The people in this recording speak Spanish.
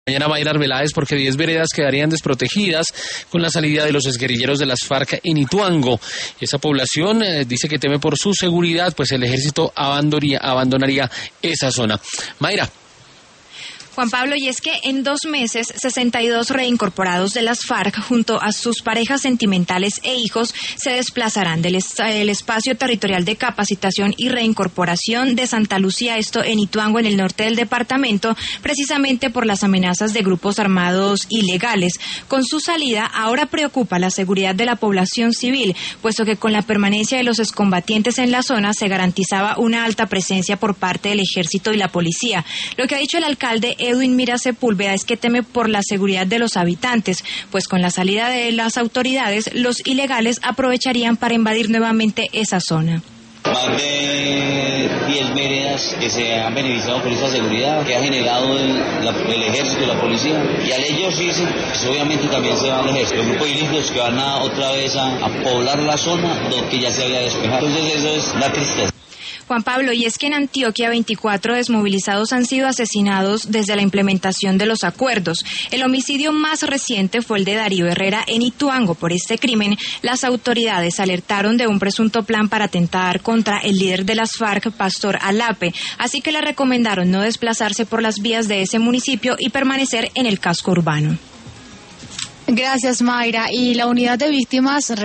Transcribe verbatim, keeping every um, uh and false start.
Mañana Mayra Arbeláez, porque diez veredas quedarían desprotegidas con la salida de los exguerrilleros de las FARC en Ituango. Esa población eh, dice que teme por su seguridad, pues el ejército abandonaría, abandonaría esa zona. Mayra. Juan Pablo, y es que en dos meses, sesenta y dos reincorporados de las FARC junto a sus parejas sentimentales e hijos se desplazarán del est- el espacio territorial de capacitación y reincorporación de Santa Lucía, esto en Ituango, en el norte del departamento, precisamente por las amenazas de grupos armados ilegales. Con su salida, ahora preocupa la seguridad de la población civil, puesto que con la permanencia de los excombatientes en la zona se garantizaba una alta presencia por parte del ejército y la policía. Lo que ha dicho el alcalde Edwin Mira Sepúlveda es que teme por la seguridad de los habitantes, pues con la salida de las autoridades, los ilegales aprovecharían para invadir nuevamente esa zona. Más de diez veredas que se han beneficiado por esa seguridad que ha generado el, la, el ejército y la policía. Y al ellos irse, pues obviamente también se van al ejército. Los grupos ilícitos que van a, otra vez a, a poblar la zona que ya se había despejado. Entonces eso es la tristeza. Juan Pablo, y es que en Antioquia veinticuatro desmovilizados han sido asesinados desde la implementación de los acuerdos. El homicidio más reciente fue el de Darío Herrera en Ituango. Por este crimen, las autoridades alertaron de un presunto plan para atentar contra el líder de las FARC, Pastor Alape, así que le recomendaron no desplazarse por las vías de ese municipio y permanecer en el casco urbano. Gracias, Mayra. Y la unidad de víctimas